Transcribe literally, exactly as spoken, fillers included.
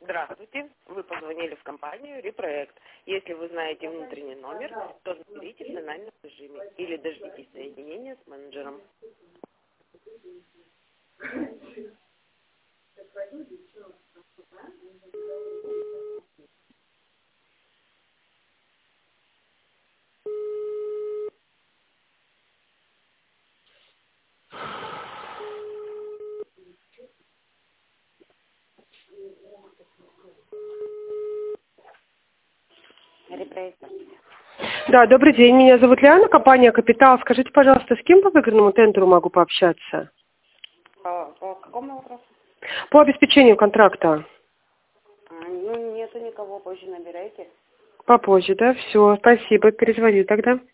Здравствуйте. Вы позвонили в компанию «Репроект». Если вы знаете внутренний номер, то наберите в тональном режиме или дождитесь соединения с менеджером. «Репроект». Да, добрый день. Меня зовут Лиана, компания «Капитал». Скажите, пожалуйста, с кем по выигранному тендеру могу пообщаться? По, по какому вопросу? По обеспечению контракта. А, ну, нету никого, позже набирайте. Попозже, да? Все, спасибо. Перезвоню тогда.